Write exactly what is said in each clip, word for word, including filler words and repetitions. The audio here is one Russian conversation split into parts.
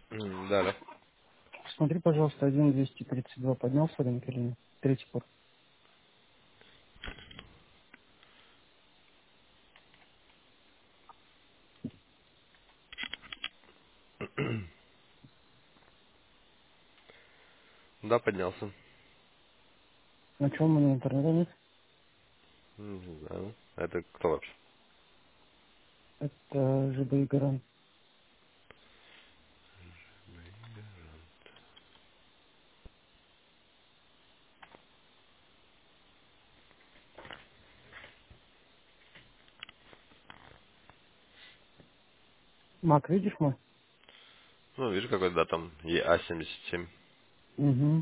М, Да, да. Смотри, пожалуйста, один двести тридцать два поднялся рынок или нет? Третий пор. Да, поднялся. На чем у меня интернета нет? М, Не знаю. Это кто вообще? Это ЖБ Гарант. Мак, видишь мой? Ну, вижу, какой, да, там и а семьдесят семь. Угу.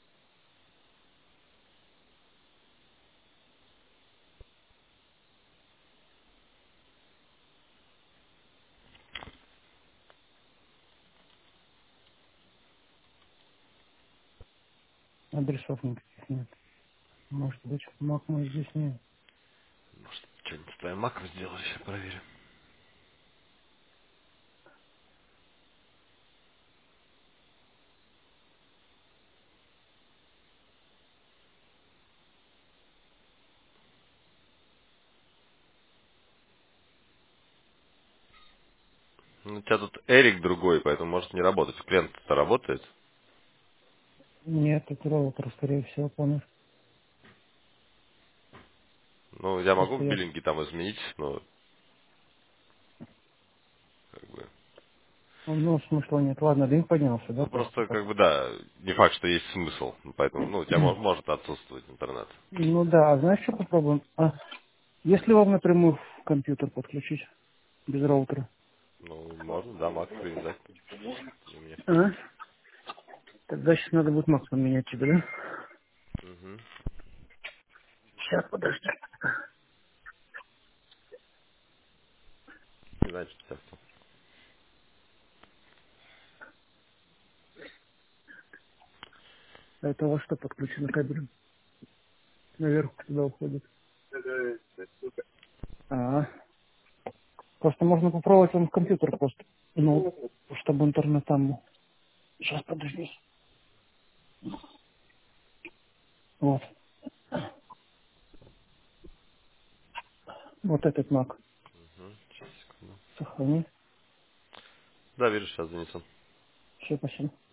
Адресов никаких нет. Может быть, Мак мой здесь нет. Может, что-нибудь с твоим маком сделали, сейчас проверим. Ну, у тебя тут Эрик другой, поэтому может не работать. Клиент-то работает. Нет, это роутер, скорее всего, помнишь. Ну, я могу Просто в я... биллинге там изменить, но как бы... Ну, смысла нет. Ладно, дым поднялся, да, Ну, просто просто, так. как бы, да, не факт, что есть смысл. Поэтому, ну, у тебя мо- может отсутствовать интернет. Ну да, а знаешь, что попробуем? А, если вам напрямую в компьютер подключить, без роутера? Ну, можно, да, Мак привязать. И мне А? хватит. Тогда сейчас надо будет Мак поменять тебе, да? Угу. Сейчас, подожди. Не знаю, что сейчас. А это у вас что подключено кабелем? Наверх туда уходит. А, просто можно попробовать он в компьютер просто. Ну, чтобы интернет там был. Сейчас, подожди. Вот. Вот этот Мак. Угу. Сейчас, секунду. Сохрани. Да, вижу, сейчас занесу. Все, спасибо.